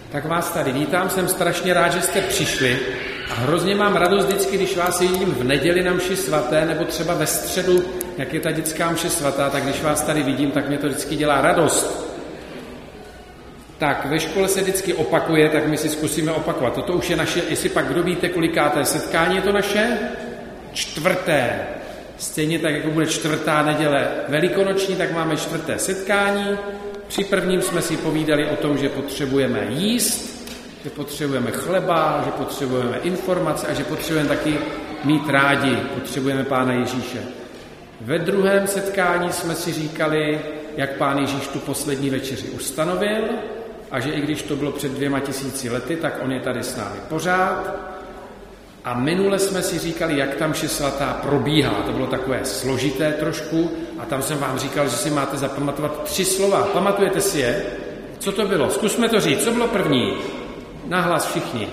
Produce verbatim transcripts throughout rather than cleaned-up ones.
Tak vás tady vítám, jsem strašně rád, že jste přišli a hrozně mám radost vždycky, když vás vidím v neděli na mši svaté, nebo třeba ve středu, jak je ta dětská mše svatá, tak když vás tady vidím, tak mě to vždycky dělá radost. Tak, ve škole se vždycky opakuje, tak my si zkusíme opakovat. Toto už je naše, jestli pak kdo víte, kolikáté setkání je to naše? Čtvrté. Stejně tak, jako bude čtvrtá neděle velikonoční, tak máme čtvrté setkání. Při prvním jsme si povídali o tom, že potřebujeme jíst, že potřebujeme chleba, že potřebujeme informace a že potřebujeme taky mít rádi, potřebujeme Pána Ježíše. Ve druhém setkání jsme si říkali, jak Pán Ježíš tu poslední večeři ustanovil a že i když to bylo před dvěma tisíci lety, tak on je tady s námi pořád. A minule jsme si říkali, jak tam mše svatá probíhá. To bylo takové složité trošku a tam jsem vám říkal, že si máte zapamatovat tři slova. Pamatujete si je? Co to bylo? Zkusme to říct. Co bylo první? Nahlas všichni.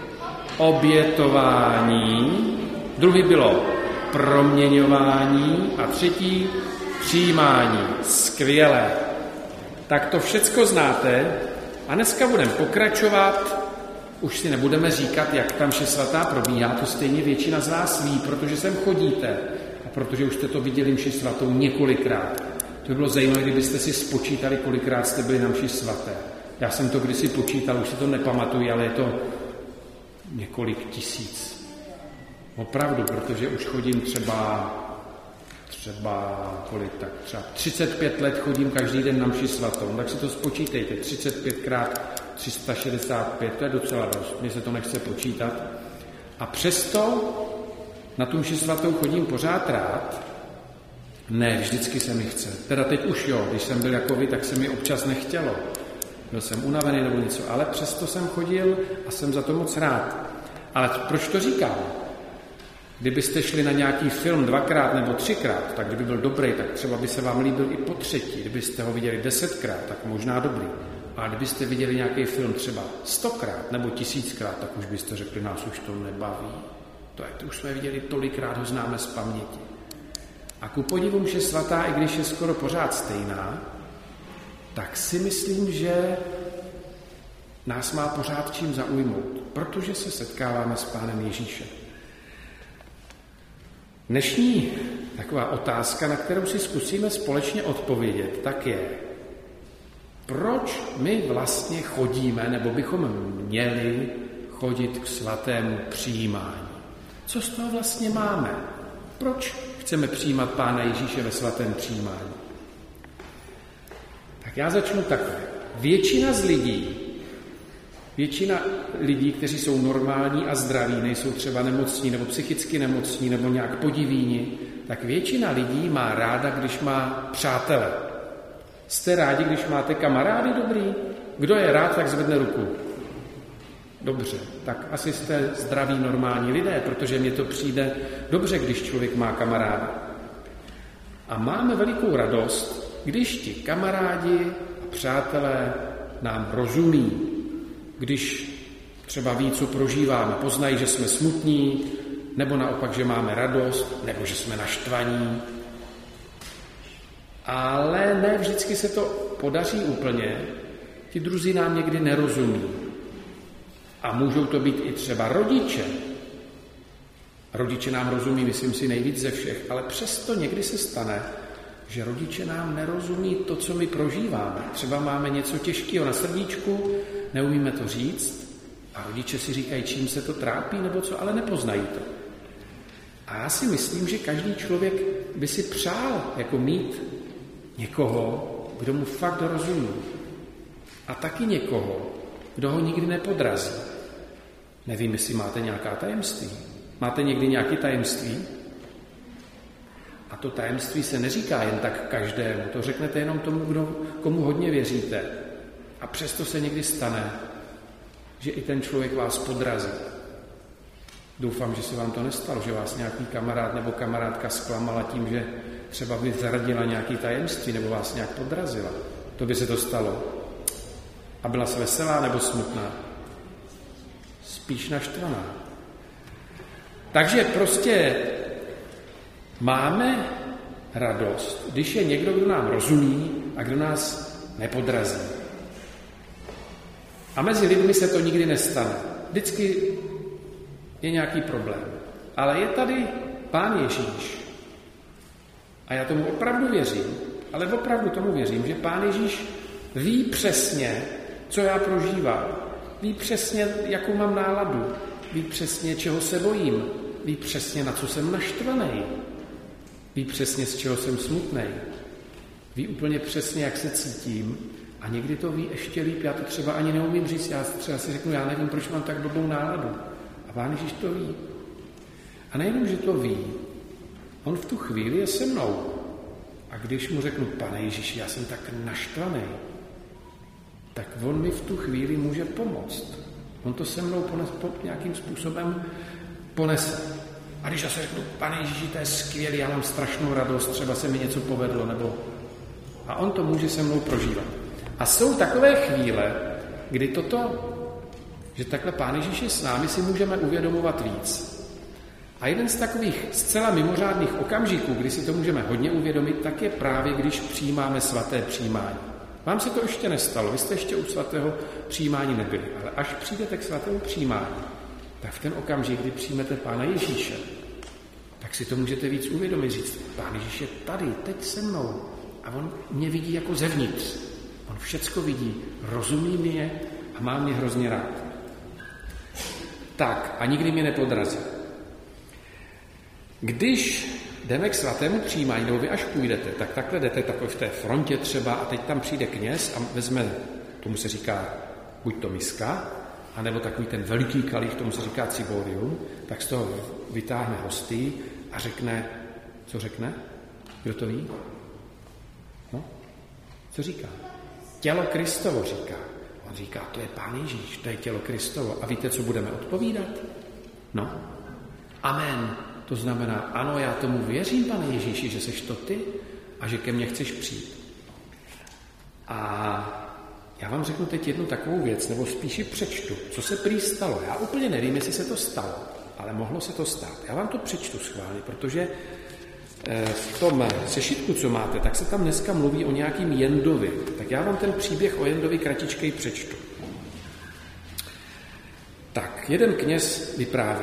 Obětování. Druhý bylo proměňování a třetí přijímání. Skvělé. Tak to všecko znáte a dneska budeme pokračovat. Už si nebudeme říkat, jak tam mše svatá probíhá, to stejně většina z vás ví, protože sem chodíte a protože už jste to viděli mši svatou několikrát. To by bylo zajímavé, kdybyste si spočítali, kolikrát jste byli na mši svaté. Já jsem to kdysi počítal, už si to nepamatuji, ale je to několik tisíc. Opravdu, protože už chodím třeba, třeba kolik, tak třeba třicet pět let chodím každý den na mši svatou. Tak si to spočítejte, třicet pět krát tři sta šedesát pět, to je docela dost, mně se to nechce počítat. A přesto na tu mši svatou chodím pořád rád. Ne, vždycky se mi chce. Teda teď už jo, když jsem byl jako vy, tak se mi občas nechtělo. Byl jsem unavený nebo něco, ale přesto jsem chodil a jsem za to moc rád. Ale proč to říkám? Kdybyste šli na nějaký film dvakrát nebo třikrát, tak kdyby byl dobrý, tak třeba by se vám líbil i po třetí. Kdybyste ho viděli desetkrát, tak možná dobrý. A kdybyste viděli nějaký film třeba stokrát nebo tisíckrát, tak už byste řekli, nás už to nebaví. To, je, to už jsme viděli tolikrát, ho známe z paměti. A ku podivu mše svatá, i když je skoro pořád stejná, tak si myslím, že nás má pořád čím zaujmout, protože se setkáváme s Pánem Ježíšem. Dnešní taková otázka, na kterou si zkusíme společně odpovědět, tak je, proč my vlastně chodíme, nebo bychom měli chodit k svatému přijímání? Co z toho vlastně máme? Proč chceme přijímat Pána Ježíše ve svatém přijímání? Tak já začnu takhle. Většina z lidí, většina lidí, kteří jsou normální a zdraví, nejsou třeba nemocní nebo psychicky nemocní nebo nějak podivíni, tak většina lidí má ráda, když má přátele. Jste rádi, když máte kamarády dobrý? Kdo je rád, tak zvedne ruku. Dobře, tak asi jste zdraví normální lidé, protože mně to přijde dobře, když člověk má kamaráda. A máme velikou radost, když ti kamarádi a přátelé nám rozumí. Když třeba ví, co prožíváme, poznají, že jsme smutní, nebo naopak, že máme radost, nebo že jsme naštvaní. Ale ne vždycky se to podaří úplně. Ti druzí nám někdy nerozumí. A můžou to být i třeba rodiče. Rodiče nám rozumí, myslím si, nejvíc ze všech, ale přesto někdy se stane, že rodiče nám nerozumí to, co my prožíváme. Třeba máme něco těžkého na srdíčku, neumíme to říct a rodiče si říkají, čím se to trápí nebo co, ale nepoznají to. A já si myslím, že každý člověk by si přál jako mít někoho, kdo mu fakt rozumí. A taky někoho, kdo ho nikdy nepodrazí. Nevím, jestli máte nějaká tajemství. Máte někdy nějaké tajemství? A to tajemství se neříká jen tak každému. To řeknete jenom tomu, kdo, komu hodně věříte. A přesto se někdy stane, že i ten člověk vás podrazí. Doufám, že se vám to nestalo, že vás nějaký kamarád nebo kamarádka zklamala tím, že třeba by zaradila nějaké tajemství nebo vás nějak podrazila. To by se to stalo. A byla se veselá nebo smutná? Spíš naštvaná. Takže prostě máme radost, když je někdo, kdo nám rozumí a kdo nás nepodrazí. A mezi lidmi se to nikdy nestane. Vždycky je nějaký problém. Ale je tady Pán Ježíš. A já tomu opravdu věřím, ale opravdu tomu věřím, že Pán Ježíš ví přesně, co já prožívám. Ví přesně, jakou mám náladu. Ví přesně, čeho se bojím. Ví přesně, na co jsem naštvaný. Ví přesně, z čeho jsem smutný. Ví úplně přesně, jak se cítím. A někdy to ví ještě líp. Já to třeba ani neumím říct. Já třeba si řeknu, já nevím, proč mám tak blbou náladu. A Pán Ježíš to ví. A nejenom, že to ví, on v tu chvíli je se mnou. A když mu řeknu, Pane Ježíši, já jsem tak naštvaný, tak on mi v tu chvíli může pomoct. On to se mnou pones, po, nějakým způsobem ponese. A když já se řeknu, Pane Ježíši, to je skvělý, já mám strašnou radost, třeba se mi něco povedlo, nebo... A on to může se mnou prožívat. A jsou takové chvíle, kdy toto, že takhle Pán Ježíš je s námi, si můžeme uvědomovat víc. A jeden z takových zcela mimořádných okamžiků, kdy si to můžeme hodně uvědomit, tak je právě, když přijímáme svaté přijímání. Vám se to ještě nestalo, vy jste ještě u svatého přijímání nebyli, ale až přijdete k svatému přijímání, tak v ten okamžik, kdy přijmete Pána Ježíše, tak si to můžete víc uvědomit, říct, Pán Ježíš je tady, teď se mnou a on mě vidí jako zevnitř. On všecko vidí, rozumí mě a má mě hrozně rád. Tak, a nikdy mě nepodrazí. Když jdeme k svatému přijímání, nebo vy až půjdete, tak takhle jdete takové v té frontě třeba a teď tam přijde kněz a vezme, tomu se říká buď to miska, anebo takový ten veliký kalich, tomu se říká ciborium, tak z toho vytáhne hostii a řekne, co řekne? Kdo to ví? No? Co říká? Tělo Kristovo říká. On říká, to je Pán Ježíš, to je tělo Kristovo. A víte, co budeme odpovídat? No? Amen. To znamená, ano, já tomu věřím, Pane Ježíši, že seš to ty a že ke mně chceš přijít. A já vám řeknu teď jednu takovou věc, nebo spíš přečtu, co se prý stalo. Já úplně nevím, jestli se to stalo, ale mohlo se to stát. Já vám to přečtu schválně, protože v tom sešitku, co máte, tak se tam dneska mluví o nějakým Jendovi. Tak já vám ten příběh o Jendovi kratičkej přečtu. Tak, jeden kněz vypráví,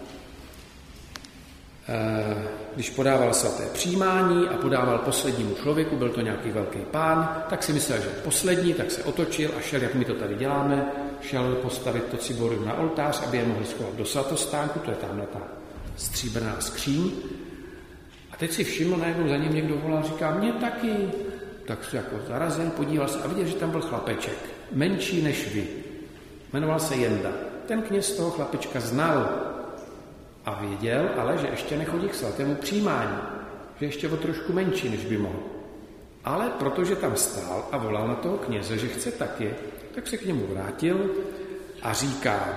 když podával svaté přijímání a podával poslednímu člověku, byl to nějaký velký pán, tak si myslel, že poslední, tak se otočil a šel, jak my to tady děláme, šel postavit to ciborium na oltář, aby je mohli schovat do svatostánku, to je tamhle ta stříbrná skříň. A teď si všiml, najednou za ním někdo volal, říká, mě taky. Tak se jako zarazil, podíval se a viděl, že tam byl chlapeček, menší než vy. Jmenoval se Jenda. Ten kněz toho chlapečka znal a věděl, ale že ještě nechodí k svatému přijímání, že ještě o trošku menší, než by mohl. Ale protože tam stál a volal na toho kněze, že chce taky, tak se k němu vrátil a říká,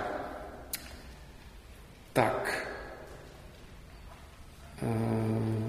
tak, uh,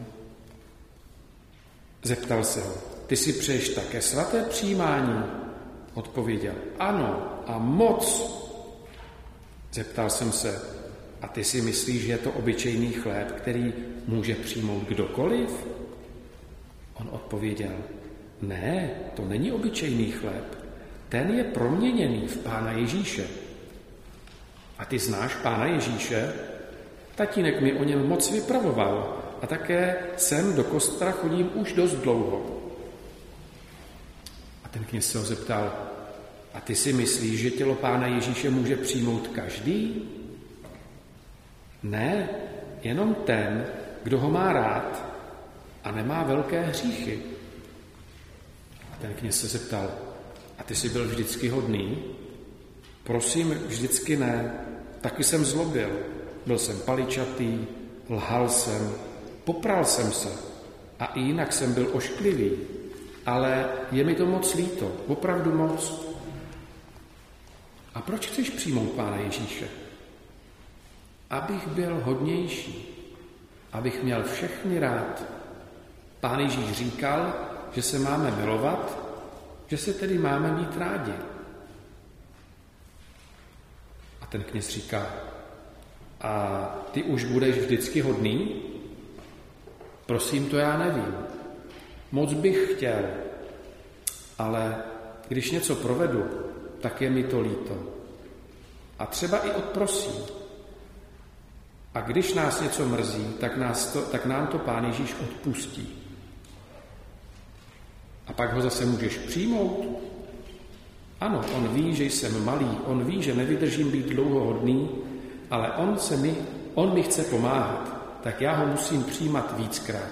zeptal se ho, ty si přeješ také svaté přijímání? Odpověděl, ano, a moc. Zeptal jsem se, a ty si myslíš, že je to obyčejný chléb, který může přijmout kdokoliv? On odpověděl, ne, to není obyčejný chléb. Ten je proměněný v Pána Ježíše. A ty znáš Pána Ježíše? Tatínek mi o něm moc vypravoval a také sem do kostela chodím už dost dlouho. A ten kněz se ho zeptal, a ty si myslíš, že tělo Pána Ježíše může přijmout každý? Ne, jenom ten, kdo ho má rád a nemá velké hříchy. A ten kněz se zeptal, a ty jsi byl vždycky hodný? Prosím, vždycky ne, taky jsem zlobil. Byl jsem paličatý, lhal jsem, popral jsem se a i jinak jsem byl ošklivý. Ale je mi to moc líto, opravdu moc. A proč chceš přijmout Pána Ježíše? Abych byl hodnější, abych měl všechny rád. Pán Ježíš říkal, že se máme milovat, že se tedy máme mít rádi. A ten kněz říká, a ty už budeš vždycky hodný? Prosím, to já nevím. Moc bych chtěl, ale když něco provedu, tak je mi to líto. A třeba i odprosím. A když nás něco mrzí, tak, nás to, tak nám to Pán Ježíš odpustí. A pak ho zase můžeš přijmout? Ano, on ví, že jsem malý, on ví, že nevydržím být dlouhohodný, ale on, se mi, on mi chce pomáhat, tak já ho musím přijímat víckrát.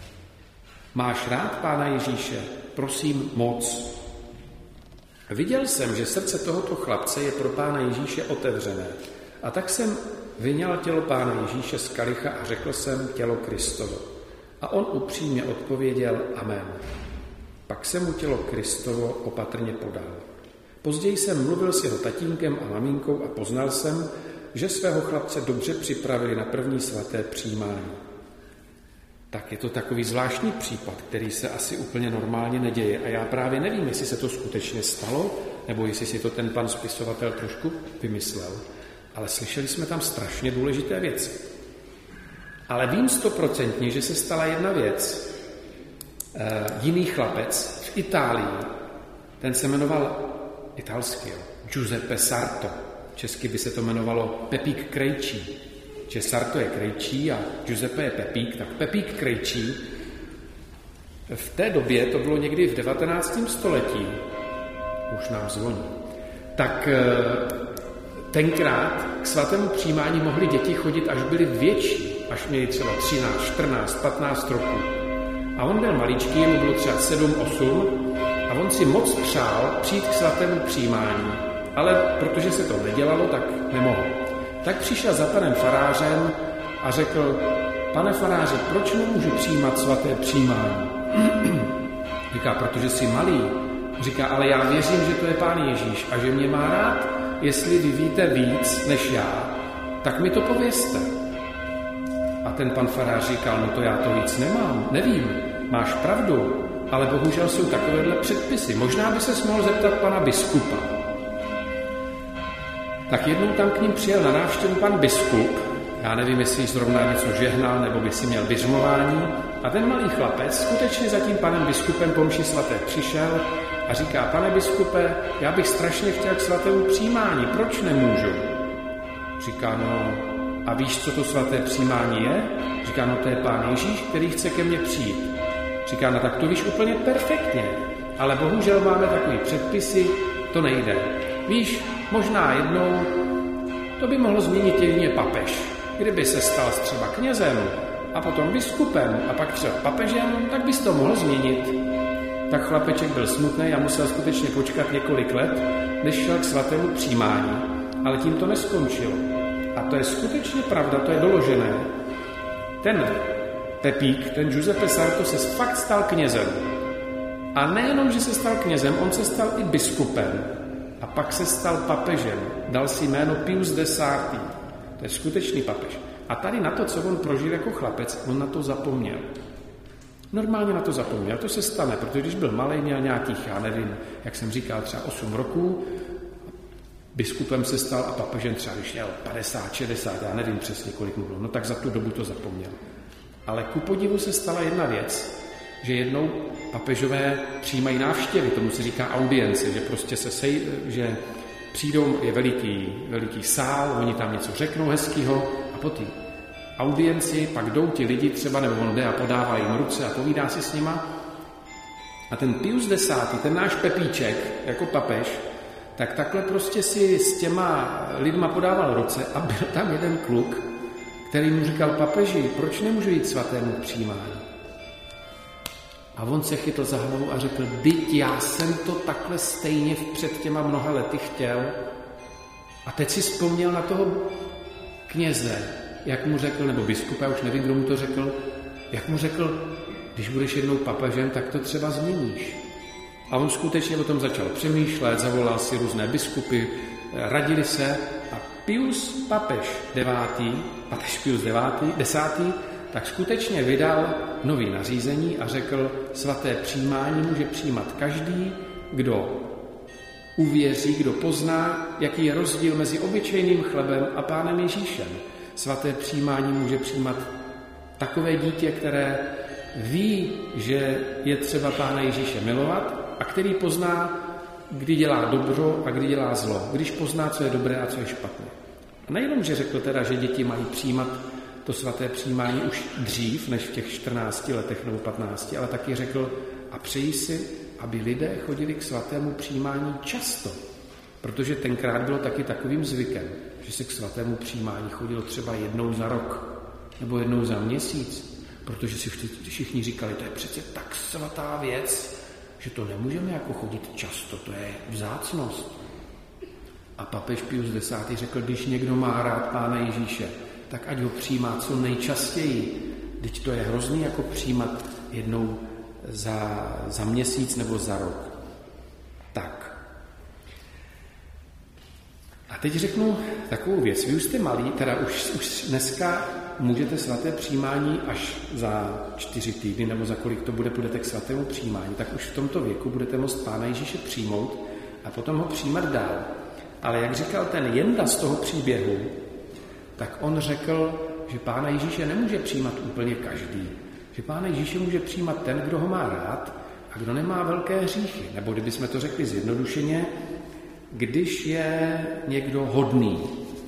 Máš rád Pána Ježíše? Prosím moc. Viděl jsem, že srdce tohoto chlapce je pro Pána Ježíše otevřené. A tak jsem vyňal tělo Pána Ježíše z kalicha a řekl jsem tělo Kristovo. A on upřímně odpověděl amen. Pak jsem mu tělo Kristovo opatrně podal. Později jsem mluvil s jeho tatínkem a maminkou a poznal jsem, že svého chlapce dobře připravili na první svaté přijímání. Tak je to takový zvláštní případ, který se asi úplně normálně neděje. A já právě nevím, jestli se to skutečně stalo, nebo jestli si to ten pan spisovatel trošku vymyslel. Ale slyšeli jsme tam strašně důležité věci. Ale vím stoprocentně, že se stala jedna věc. E, jiný chlapec v Itálii, ten se jmenoval italsky, Giuseppe Sarto. Česky by se to jmenovalo Pepík Krejčí. Že Sarto je Krejčí a Giuseppe je Pepík, tak Pepík Krejčí. V té době, to bylo někdy v devatenáctém století, už nám zvoní, tak tenkrát k svatému přijímání mohly děti chodit, až byly větší, až měli třeba třináct, čtrnáct, patnáct roků. A on byl maličký, mu bylo třeba sedm, osm a on si moc přál přijít k svatému přijímání, ale protože se to nedělalo, tak nemohl. Tak přišel za panem farářem a řekl, pane faráři, proč nemůžu přijímat svaté přijímání? Říká, protože jsi malý. Říká, ale já věřím, že to je Pán Ježíš a že mě má rád. Jestli vy víte víc než já, tak mi to povězte. A ten pan farář říkal, no to já to víc nemám, nevím, máš pravdu, ale bohužel jsou takovéhle předpisy. Možná by se mohl zeptat pana biskupa. Tak jednou tam k ním přijel na návštěvu pan biskup, já nevím, jestli zrovna něco žehnal, nebo by si měl biřmování, a ten malý chlapec skutečně za tím panem biskupem po mši svaté přišel a říká, pane biskupe, já bych strašně chtěl k svatému přijímání, proč nemůžu? Říká, no a víš, co to svaté přijímání je? Říká, no to je Pán Ježíš, který chce ke mně přijít. Říká, no tak to víš úplně perfektně, ale bohužel máme takový předpisy, to nejde. Víš, možná jednou to by mohlo změnit jedině papež. Kdyby se stal třeba knězem a potom biskupem a pak třeba papežem, tak bys to mohl změnit. Tak chlapeček byl smutný a musel skutečně počkat několik let, než šel k svatému přijímání. Ale tím to neskončilo. A to je skutečně pravda, to je doložené. Ten Pepík, ten Giuseppe Sarto se fakt stal knězem. A nejenom, že se stal knězem, on se stal i biskupem. A pak se stal papežem. Dal si jméno Pius desátý. To je skutečný papež. A tady na to, co on prožil jako chlapec, on na to zapomněl. Normálně na to zapomněl. To se stane, protože když byl malý, měl nějakých, já nevím, jak jsem říkal, třeba osm roků, biskupem se stal a papežem třeba, když měl padesát, šedesát, já nevím přesně, kolik mu bylo, no tak za tu dobu to zapomněl. Ale ku podivu se stala jedna věc, že jednou papežové přijímají návštěvy, tomu se říká audience, že prostě se sej, že přijdou, je veliký, veliký sál, oni tam něco řeknou hezkýho a po té audienci pak jdou ti lidi třeba, nebo on jde a podává jim ruce a povídá si s nima. A ten Pius desátý, ten náš Pepíček, jako papež, tak takhle prostě si s těma lidma podával ruce a byl tam jeden kluk, který mu říkal, papeži, proč nemůžu jít svatému přijímání? A on se chytl za hlavu a řekl, vždyť já jsem to takhle stejně před těma mnoha lety chtěl. A teď si vzpomněl na toho kněze, jak mu řekl, nebo biskupa, já už nevím, kdo mu to řekl, jak mu řekl, když budeš jednou papežem, tak to třeba změníš. A on skutečně o tom začal přemýšlet, zavolal si různé biskupy, radili se a Pius papež devátý, papež Pius devátý, desátý, tak skutečně vydal nový nařízení a řekl, svaté přijímání může přijímat každý, kdo uvěří, kdo pozná, jaký je rozdíl mezi obyčejným chlebem a Pánem Ježíšem. Svaté přijímání může přijímat takové dítě, které ví, že je třeba Pána Ježíše milovat a který pozná kdy dělá dobro a kdy dělá zlo, když pozná, co je dobré a co je špatné. A nejenom, že řekl teda, že děti mají přijímat to svaté přijímání už dřív, než v těch čtrnácti letech nebo patnácti, ale taky řekl a přeji si, aby lidé chodili k svatému přijímání často, protože tenkrát bylo taky takovým zvykem, že se k svatému přijímání chodilo třeba jednou za rok nebo jednou za měsíc, protože si všichni říkali, to je přece tak svatá věc, že to nemůžeme jako chodit často, to je vzácnost. A papež Pius desátý řekl, když někdo má rád Pána Ježíše, tak ať ho přijímá co nejčastěji. Vždyť to je hrozný jako přijímat jednou za, za měsíc nebo za rok. Tak. A teď řeknu takovou věc. Vy už jste malí, teda už, už dneska můžete svaté přijímání až za čtyři týdny, nebo za kolik to bude, budete k svatému přijímání, tak už v tomto věku budete moct Pána Ježíše přijmout a potom ho přijímat dál. Ale jak říkal ten Jenda z toho příběhu, tak on řekl, že Pána Ježíše nemůže přijímat úplně každý. Že Pána Ježíše může přijímat ten, kdo ho má rád a kdo nemá velké hříchy. Nebo kdybychom to řekli zjednodušeně, když je někdo hodný.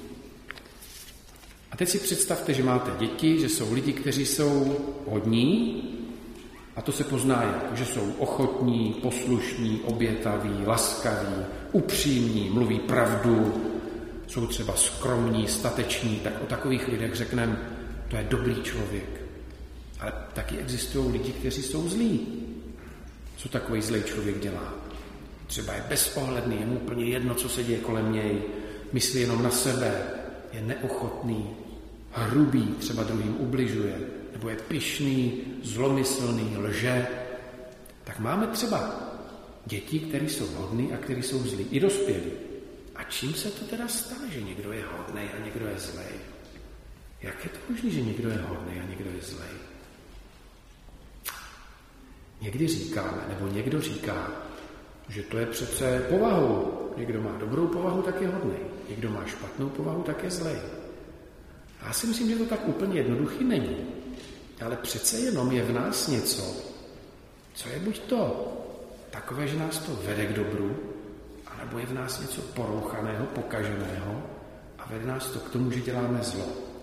A teď si představte, že máte děti, že jsou lidi, kteří jsou hodní a to se pozná jak, že jsou ochotní, poslušní, obětaví, laskaví, upřímní, mluví pravdu, jsou třeba skromní, stateční, tak o takových lidech řekneme, to je dobrý člověk. Ale taky existují lidi, kteří jsou zlí. Co takový zlý člověk dělá? Třeba je bezohledný, je mu úplně jedno, co se děje kolem něj, myslí jenom na sebe, je neochotný, hrubý, třeba druhým ubližuje, nebo je pyšný, zlomyslný, lže. Tak máme třeba děti, které jsou hodný a které jsou zlí, i dospělí. A čím se to teda stane, že někdo je hodný a někdo je zlej? Jak je to možné, že někdo je hodný a někdo je zlej? Někdy říkáme, nebo někdo říká, že to je přece povahou. Někdo má dobrou povahu, tak je hodný. Někdo má špatnou povahu, tak je zlej. Já si myslím, že to tak úplně jednoduchý není. Ale přece jenom je v nás něco, co je buď to takové, že nás to vede k dobru, anebo je v nás něco porouchaného, pokaženého a vede nás to k tomu, že děláme zlo.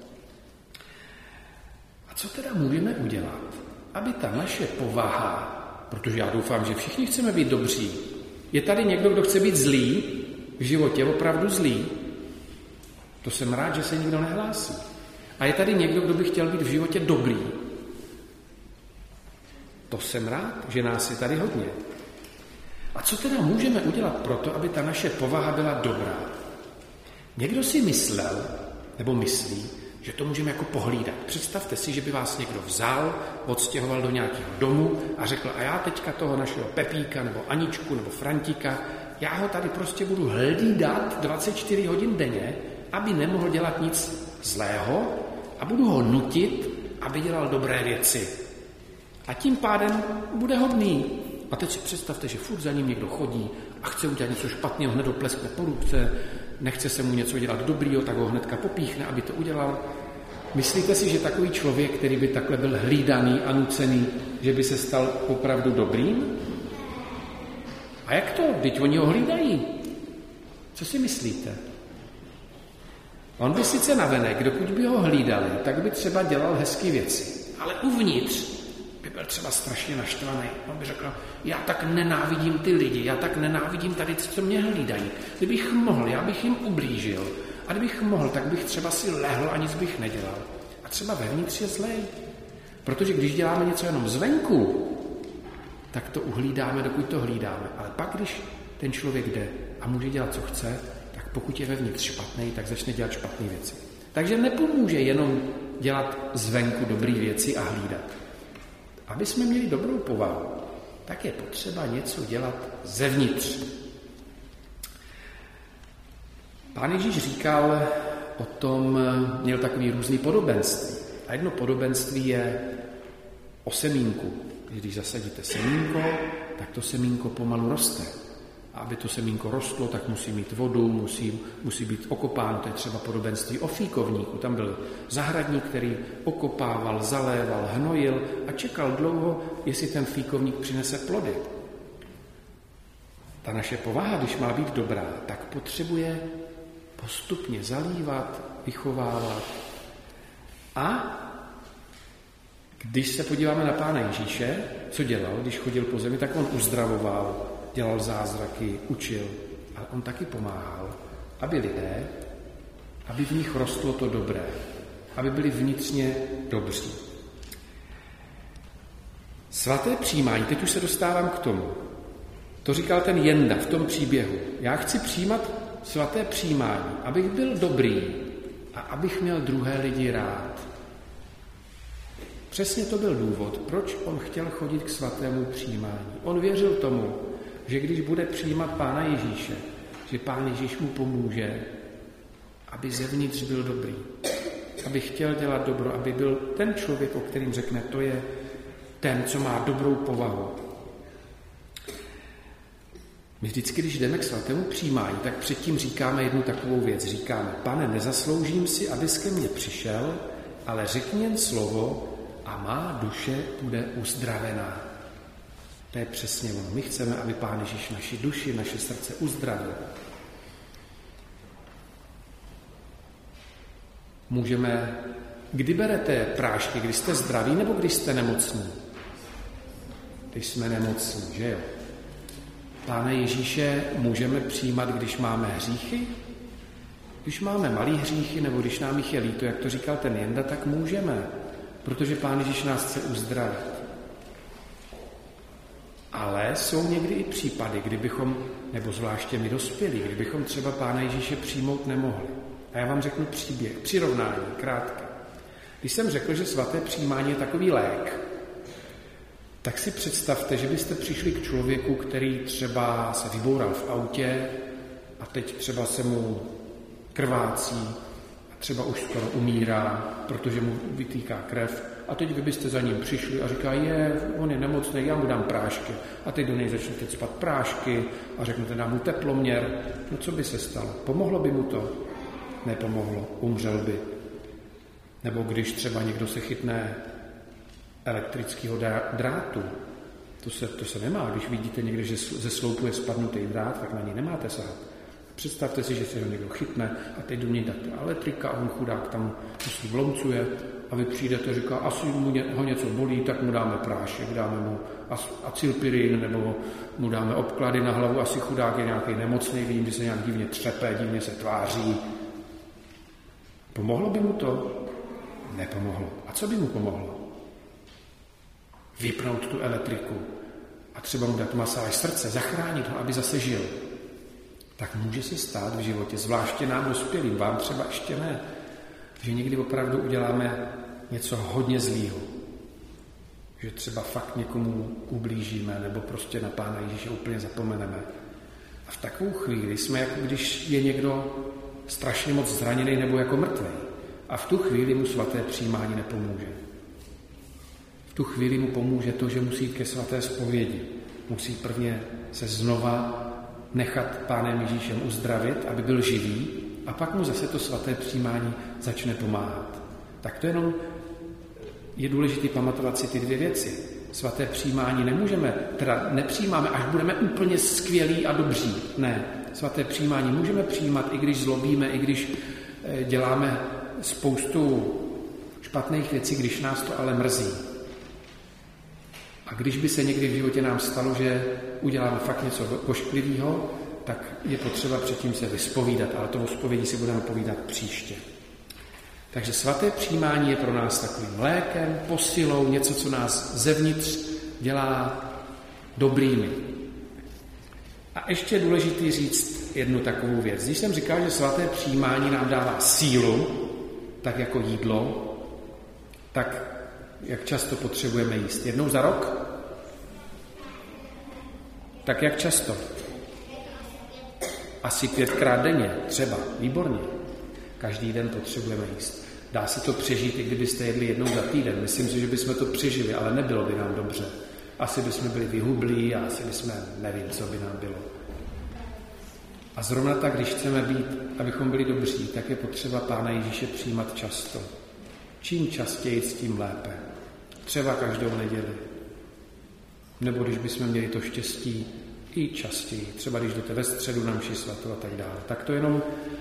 A co teda můžeme udělat, aby ta naše povaha, protože já doufám, že všichni chceme být dobří, je tady někdo, kdo chce být zlý, v životě opravdu zlý? To jsem rád, že se nikdo nehlásí. A je tady někdo, kdo by chtěl být v životě dobrý? To jsem rád, že nás je tady hodně. A co teda můžeme udělat proto, aby ta naše povaha byla dobrá? Někdo si myslel, nebo myslí, že to můžeme jako pohlídat. Představte si, že by vás někdo vzal, odstěhoval do nějakého domu a řekl, a já teďka toho našeho Pepíka, nebo Aničku, nebo Frantíka, já ho tady prostě budu hlídat dvacet čtyři hodin denně, aby nemohl dělat nic zlého a budu ho nutit, aby dělal dobré věci. A tím pádem bude hodný. A teď si představte, že furt za ním někdo chodí a chce udělat něco špatného, hned ho pleskne po ruce, nechce se mu něco dělat dobrýho, tak ho hnedka popíchne, aby to udělal. Myslíte si, že takový člověk, který by takhle byl hlídaný a nucený, že by se stal opravdu dobrým? A jak to? Vždyť oni ho hlídají. Co si myslíte? On by sice navenek, dokud by ho hlídali, tak by třeba dělal hezké věci. Ale uvnitř by byl třeba strašně naštvaný. On by řekl, já tak nenávidím ty lidi, já tak nenávidím tady, co mě hlídají. Kdybych mohl, já bych jim ublížil. A kdybych mohl, tak bych třeba si lehl a nic bych nedělal. A třeba vevnitř je zlej. Protože když děláme něco jenom zvenku, tak to uhlídáme, dokud to hlídáme. Ale pak, když ten člověk jde a může dělat, co chce, tak pokud je vevnitř špatný, tak začne dělat špatné věci. Takže nepomůže jenom dělat zvenku dobré věci a hlídat. Aby jsme měli dobrou povahu, tak je potřeba něco dělat zevnitř. Pán Ježíš říkal o tom, měl takový různý podobenství. A jedno podobenství je o semínku. Když zasadíte semínko, tak to semínko pomalu roste. A aby to semínko rostlo, tak musí mít vodu, musí, musí být okopáno. To je třeba podobenství o fíkovníku. Tam byl zahradník, který okopával, zaléval, hnojil a čekal dlouho, jestli ten fíkovník přinese plody. ta naše povaha, když má být dobrá, tak potřebuje postupně zalívat, vychovávat. A když se podíváme na Pána Ježíše, co dělal, když chodil po zemi, tak on uzdravoval, dělal zázraky, učil, ale on taky pomáhal, aby lidé, aby v nich rostlo to dobré, aby byli vnitřně dobří. Svaté přijímání, teď už se dostávám k tomu. To říkal ten Jenda v tom příběhu. Já chci přijímat svaté přijímání, abych byl dobrý a abych měl druhé lidi rád. Přesně to byl důvod, proč on chtěl chodit k svatému přijímání. On věřil tomu, že když bude přijímat Pána Ježíše, že Pán Ježíš mu pomůže, aby zevnitř byl dobrý, aby chtěl dělat dobro, aby byl ten člověk, o kterým řekne, to je ten, co má dobrou povahu. My vždycky, když jdeme k svatému přijímání, tak předtím říkáme jednu takovou věc. Říkáme, Pane, nezasloužím si, abys ke mně přišel, ale řekni jen slovo a má duše bude uzdravená. To je přesně ono. My chceme, aby Pán Ježíš naši duši, naše srdce uzdravil. Můžeme, kdy berete prášky, když jste zdraví nebo když jste nemocní? Když jsme nemocní, že jo? Pána Ježíše můžeme přijímat, když máme hříchy? Když máme malý hříchy, nebo když nám jich je líto, jak to říkal ten Jenda, tak můžeme, protože Pán Ježíš nás chce uzdravit. Ale jsou někdy i případy, kdybychom, nebo zvláště my dospělí, kdybychom třeba Pána Ježíše přijmout nemohli. A já vám řeknu příběh, přirovnání, krátké. Když jsem řekl, že svaté přijímání je takový lék, tak si představte, že byste přišli k člověku, který třeba se vyboural v autě a teď třeba se mu krvácí a třeba už skoro umírá, protože mu vytýká krev. A teď vy byste za ním přišli a říká, je, on je nemocný, já mu dám prášky. A teď do něj začnete cpat prášky a řeknete, dám mu teploměr. No co by se stalo? Pomohlo by mu to? Nepomohlo, umřel by. Nebo když třeba někdo se chytne elektrického drátu, to se, to se nemá. Když vidíte někde, že ze sloupu je spadnutý drát, tak na něj nemáte sahat. Představte si, že se ho někdo chytne a teď do něj dáte elektrika a on chudák tam prostě vlomcuje a vy přijdete a říká, asi mu ně, ho něco bolí, tak mu dáme prášek, dáme mu acylpirin nebo mu dáme obklady na hlavu, asi chudák je nějaký nemocný, vidím, že se nějak divně třepe, divně se tváří. Pomohlo by mu to? Nepomohlo. A co by mu pomohlo? Vypnout tu elektriku a třeba mu dát masáž srdce, zachránit ho, aby zase žil. Tak může se stát v životě, zvláště nám dospělým, vám třeba ještě ne, že někdy opravdu uděláme něco hodně zlýho. Že třeba fakt někomu ublížíme nebo prostě na Pána Ježíše úplně zapomeneme. A v takovou chvíli jsme, jako když je někdo strašně moc zraněný nebo jako mrtvý. A v tu chvíli mu svaté přijímání nepomůže. V tu chvíli mu pomůže to, že musí jít ke svaté zpovědi. Musí prvně se znova nechat Pánem Ježíšem uzdravit, aby byl živý, a pak mu zase to svaté přijímání začne pomáhat. Tak to jenom je důležité pamatovat si ty dvě věci. Svaté přijímání nemůžeme, teda nepřijímáme, až budeme úplně skvělí a dobří. Ne, svaté přijímání můžeme přijímat, i když zlobíme, i když děláme spoustu špatných věcí, když nás to ale mrzí. A když by se někdy v životě nám stalo, že uděláme fakt něco pošklivého, tak je potřeba předtím se vyspovídat, ale to o zpovědi si budeme povídat příště. Takže svaté přijímání je pro nás takovým lékem, posilou, něco, co nás zevnitř dělá dobrými. A ještě je důležité říct jednu takovou věc. Když jsem říkal, že svaté přijímání nám dává sílu, tak jako jídlo, tak jak často potřebujeme jíst? Jednou za rok? Tak jak často? Asi pětkrát denně, třeba, výborně. Každý den potřebujeme jíst. Dá se to přežít, i kdybyste jedli jednou za týden. Myslím si, že bychom to přežili, ale nebylo by nám dobře. Asi bychom byli vyhublí a asi bychom, nevím, co by nám bylo. A zrovna tak, když chceme být, abychom byli dobří, tak je potřeba Pána Ježíše přijímat často. Čím častěji, tím lépe. Třeba každou neděli. Nebo když bychom měli to štěstí i častěji. Třeba když jdete ve středu na mši svatou a tak dále. Tak to jenom,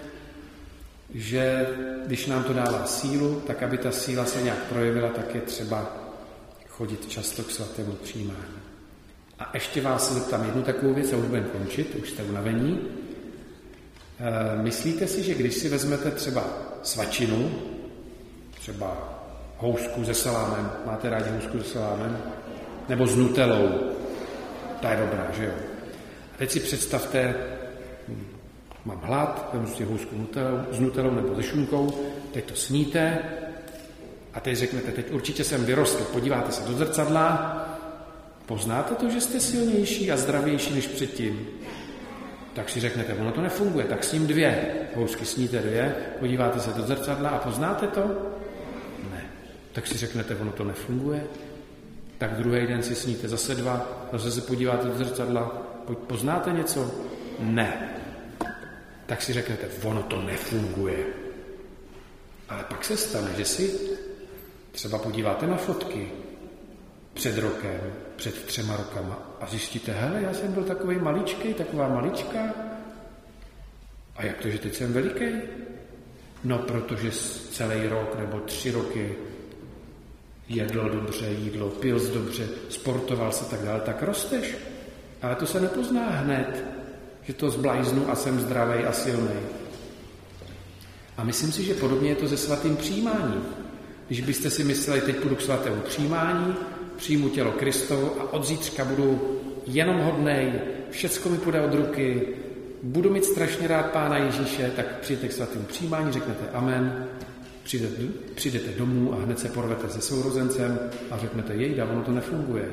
že když nám to dává sílu, tak aby ta síla se nějak projevila, tak je třeba chodit často k svatému přijímání. A ještě vás se zeptám jednu takovou věc a už budeme končit, už jste unavení. E, myslíte si, že když si vezmete třeba svačinu, třeba housku se salámem, máte rádi housku se salámem, nebo s nutelou, ta je dobrá, že jo? A teď si představte, hm, mám hlad, vezmu si housku nutelou, s nutelou nebo se šunkou, teď to sníte a teď řeknete, teď určitě jsem vyrostl, podíváte se do zrcadla, poznáte to, že jste silnější a zdravější než předtím. Tak si řeknete, ono to nefunguje, tak s ním dvě housky, sníte dvě, podíváte se do zrcadla a poznáte to? Ne. Tak si řeknete, ono to nefunguje. Tak druhý den si sníte zase dva, zase se podíváte do zrcadla, poznáte něco? Ne. Tak si řeknete, ono to nefunguje. Ale pak se stane, že si třeba podíváte na fotky před rokem, před třema rokama a zjistíte, hele, já jsem byl takový maličkej, taková malička. A jak to, že teď jsem veliký? No, protože celý rok nebo tři roky jedl dobře jídlo, pil dobře, sportoval se tak dále, tak rosteš. Ale to se nepozná hned, že to zblajznu a jsem zdravý a silný. A myslím si, že podobně je to se svatým přijímáním. Když byste si mysleli, teď půjdu k svatému přijímání, přijmu tělo Kristovo a od zítřka budu jenom hodnej, všecko mi půjde od ruky, budu mít strašně rád Pána Ježíše, tak přijďte k svatému přijímání, řeknete amen, přijdete, přijdete domů a hned se porvete se sourozencem a řeknete, jejda, ono to nefunguje.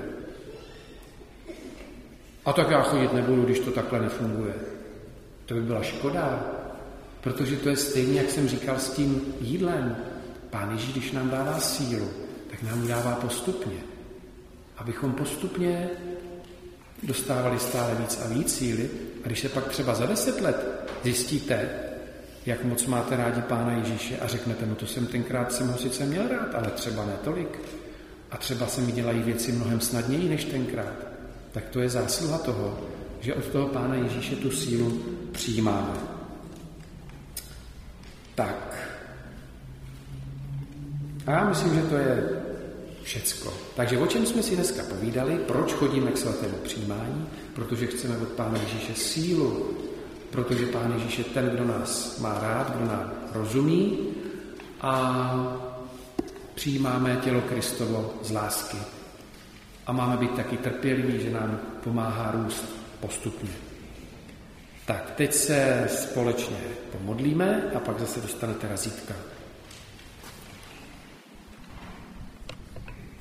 A tak já chodit nebudu, když to takhle nefunguje. To by byla škoda, protože to je stejně, jak jsem říkal, s tím jídlem. Pán Ježíš, když nám dává sílu, tak nám ji dává postupně. Abychom postupně dostávali stále víc a víc síly. A když se pak třeba za deset let zjistíte, jak moc máte rádi Pána Ježíše a řeknete, no to jsem tenkrát jsem ho sice měl rád, ale třeba ne tolik. A třeba se mi dělají věci mnohem snadněji než tenkrát. Tak to je zásluha toho, že od toho Pána Ježíše tu sílu přijímáme. Tak. A já myslím, že to je všecko. Takže o čem jsme si dneska povídali, proč chodíme k svatému přijímání? Protože chceme od Pána Ježíše sílu, protože Pán Ježíš je ten, kdo nás má rád, kdo nám rozumí a přijímáme tělo Kristovo z lásky. A máme být taky trpěliví, že nám pomáhá růst postupně. Tak, teď se společně pomodlíme a pak zase dostanete razítka.